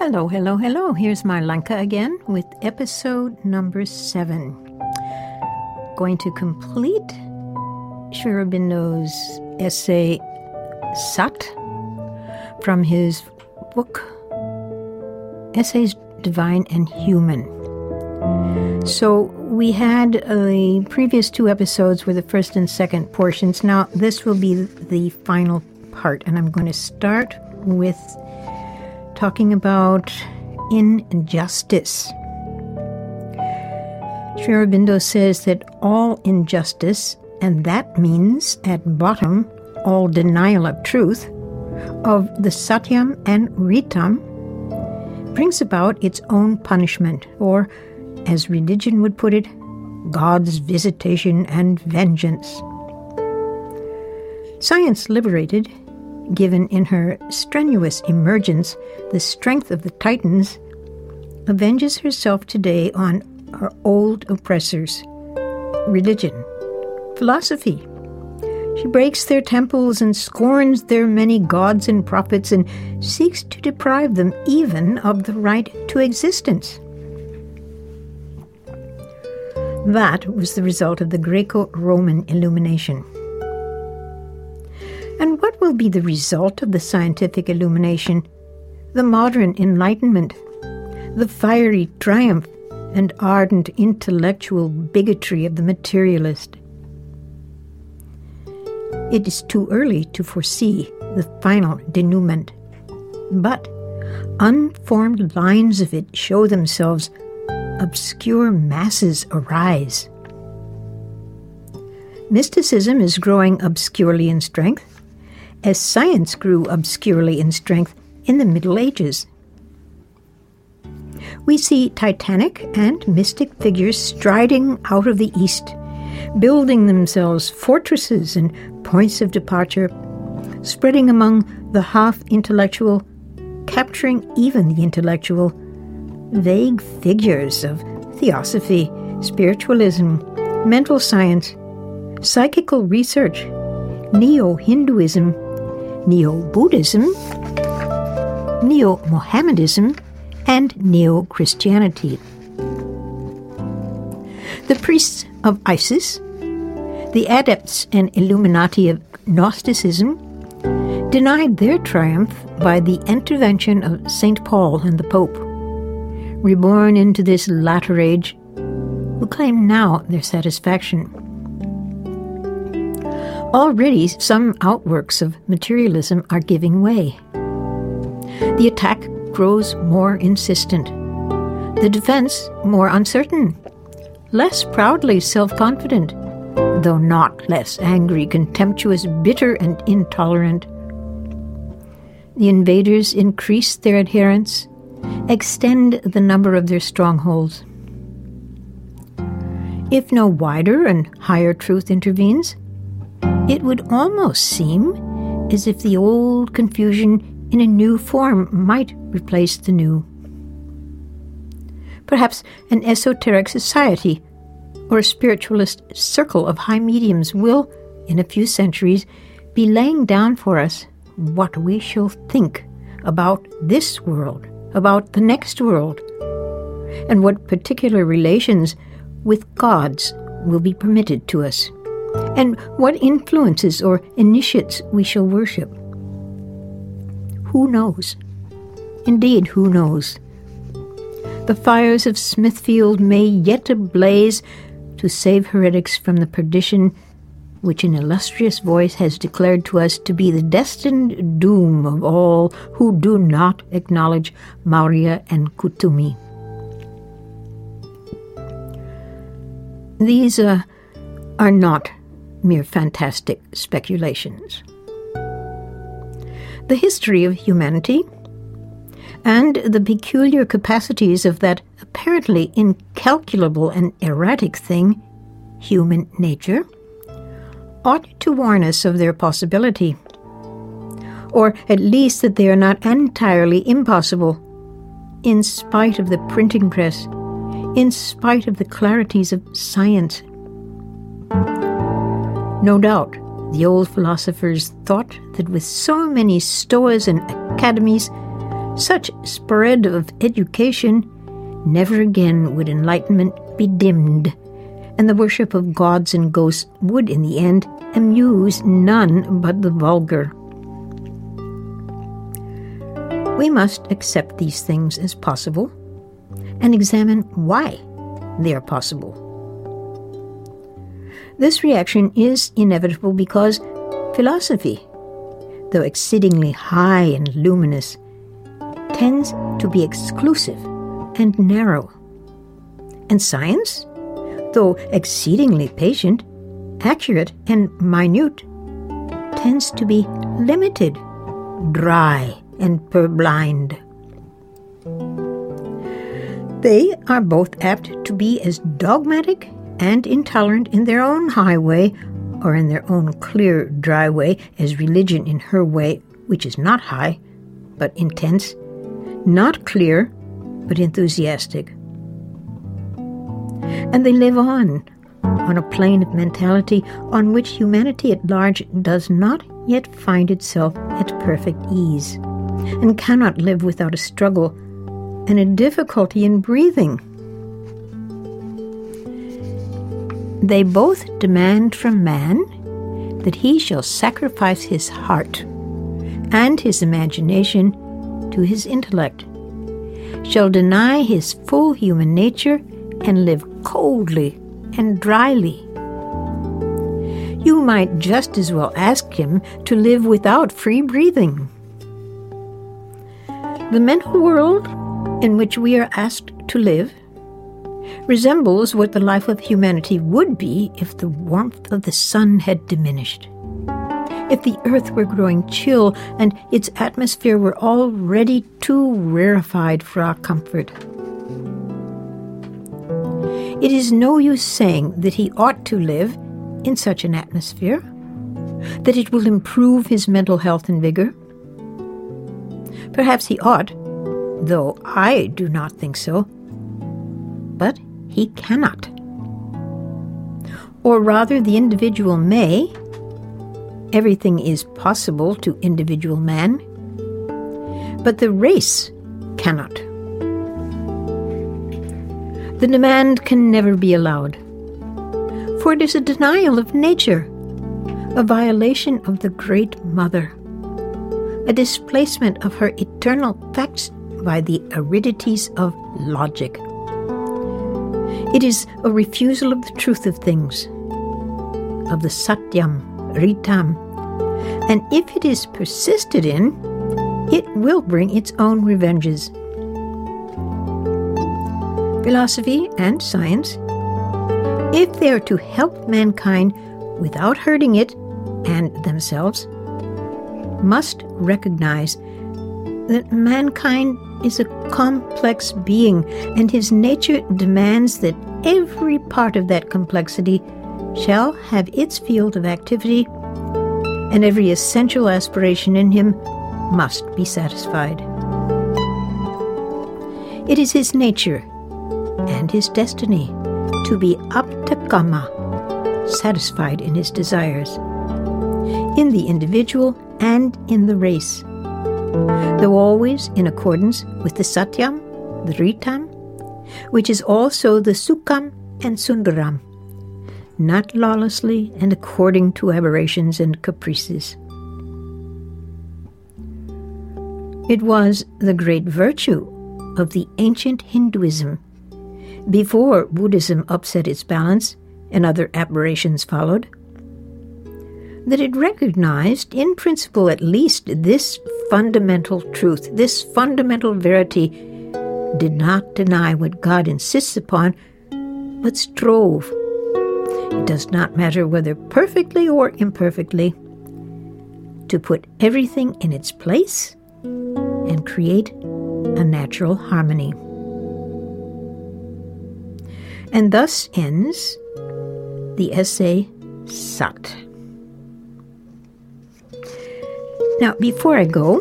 Hello, hello, hello. Here's Marlanka again with episode number 7. Going to complete Sri Aurobindo's essay Sat from his book Essays Divine and Human. So we had the previous 2 episodes were the first and second portions. Now this will be the final part, and I'm going to start with talking about injustice. Sri Aurobindo says that all injustice, and that means at bottom all denial of truth, of the Satyam and Ritam, brings about its own punishment, or, as religion would put it, God's visitation and vengeance. Science liberated, given in her strenuous emergence the strength of the Titans, avenges herself today on her old oppressors, religion, philosophy. She breaks their temples and scorns their many gods and prophets and seeks to deprive them even of the right to existence. That was the result of the Greco-Roman illumination. And what will be the result of the scientific illumination, the modern enlightenment, the fiery triumph and ardent intellectual bigotry of the materialist? It is too early to foresee the final denouement, but unformed lines of it show themselves, obscure masses arise. Mysticism is growing obscurely in strength, as science grew obscurely in strength in the Middle Ages. We see titanic and mystic figures striding out of the East, building themselves fortresses and points of departure, spreading among the half-intellectual, capturing even the intellectual, vague figures of theosophy, spiritualism, mental science, psychical research, Neo-Hinduism, Neo-Buddhism, Neo-Mohammedism, and Neo-Christianity. The priests of Isis, the adepts and Illuminati of Gnosticism, denied their triumph by the intervention of St. Paul and the Pope, reborn into this latter age, who claim now their satisfaction. Already some outworks of materialism are giving way. The attack grows more insistent, the defense more uncertain, less proudly self-confident, though not less angry, contemptuous, bitter, and intolerant. The invaders increase their adherents, extend the number of their strongholds. If no wider and higher truth intervenes, it would almost seem as if the old confusion in a new form might replace the new. Perhaps an esoteric society or a spiritualist circle of high mediums will, in a few centuries, be laying down for us what we shall think about this world, about the next world, and what particular relations with gods will be permitted to us, and what influences or initiates we shall worship. Who knows? Indeed, who knows? The fires of Smithfield may yet ablaze to save heretics from the perdition which an illustrious voice has declared to us to be the destined doom of all who do not acknowledge Maurya and Kutumi. These are not mere fantastic speculations. The history of humanity and the peculiar capacities of that apparently incalculable and erratic thing, human nature, ought to warn us of their possibility, or at least that they are not entirely impossible, in spite of the printing press, in spite of the clarities of science. No doubt, the old philosophers thought that with so many stoas and academies, such spread of education, never again would enlightenment be dimmed, and the worship of gods and ghosts would in the end amuse none but the vulgar. We must accept these things as possible and examine why they are possible. This reaction is inevitable because philosophy, though exceedingly high and luminous, tends to be exclusive and narrow. And science, though exceedingly patient, accurate, and minute, tends to be limited, dry, and purblind. They are both apt to be as dogmatic and intolerant in their own high way, or in their own clear, dry way, as religion in her way, which is not high, but intense, not clear, but enthusiastic. And they live on a plane of mentality on which humanity at large does not yet find itself at perfect ease, and cannot live without a struggle and a difficulty in breathing. They both demand from man that he shall sacrifice his heart and his imagination to his intellect, shall deny his full human nature and live coldly and dryly. You might just as well ask him to live without free breathing. The mental world in which we are asked to live resembles what the life of humanity would be if the warmth of the sun had diminished, if the earth were growing chill and its atmosphere were already too rarefied for our comfort. It is no use saying that he ought to live in such an atmosphere, that it will improve his mental health and vigor. Perhaps he ought, though I do not think so, but he cannot. Or rather, the individual may. Everything is possible to individual man, but the race cannot. The demand can never be allowed, for it is a denial of nature, a violation of the Great Mother, a displacement of her eternal facts by the aridities of logic. It is a refusal of the truth of things, of the Satyam, Ritam, and if it is persisted in, it will bring its own revenges. Philosophy and science, if they are to help mankind without hurting it and themselves, must recognize that mankind is a complex being, and his nature demands that every part of that complexity shall have its field of activity, and every essential aspiration in him must be satisfied. It is his nature and his destiny to be aptakama, satisfied in his desires, in the individual and in the race, though always in accordance with the Satyam, the Ritam, which is also the Sukham and Sundaram, not lawlessly and according to aberrations and caprices. It was the great virtue of the ancient Hinduism, before Buddhism upset its balance and other aberrations followed, that it recognized, in principle at least, this fundamental truth, this fundamental verity, did not deny what God insists upon, but strove, it does not matter whether perfectly or imperfectly, to put everything in its place and create a natural harmony. And thus ends the essay Sat. Now, before I go,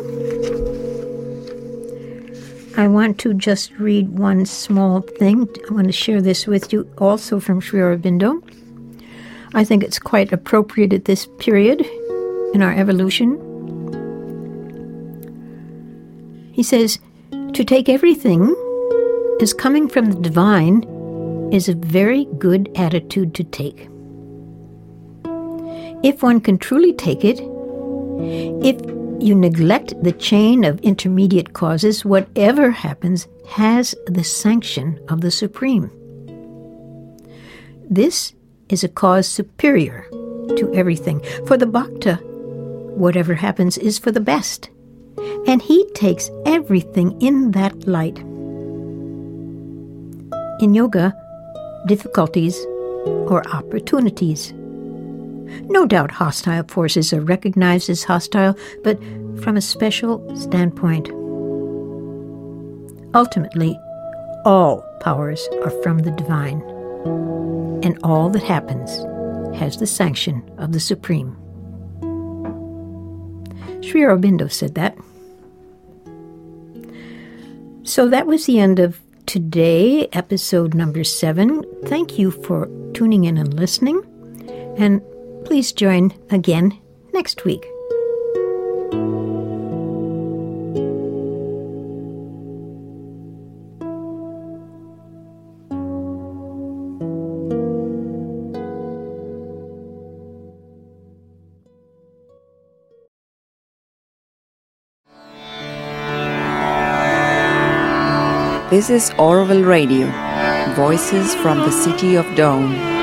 I want to just read one small thing. I want to share this with you, also from Sri Aurobindo. I think it's quite appropriate at this period in our evolution. He says, To take everything as coming from the divine is a very good attitude to take. If one can truly take it, if you neglect the chain of intermediate causes, whatever happens has the sanction of the Supreme. This is a cause superior to everything. For the Bhakta, whatever happens is for the best, and he takes everything in that light. In yoga, difficulties or opportunities. No doubt hostile forces are recognized as hostile, but from a special standpoint. Ultimately, all powers are from the divine, and all that happens has the sanction of the Supreme. Sri Aurobindo said that. So that was the end of today, episode number 7. Thank you for tuning in and listening, and please join again next week. This is Auroville Radio, voices from the City of Dawn.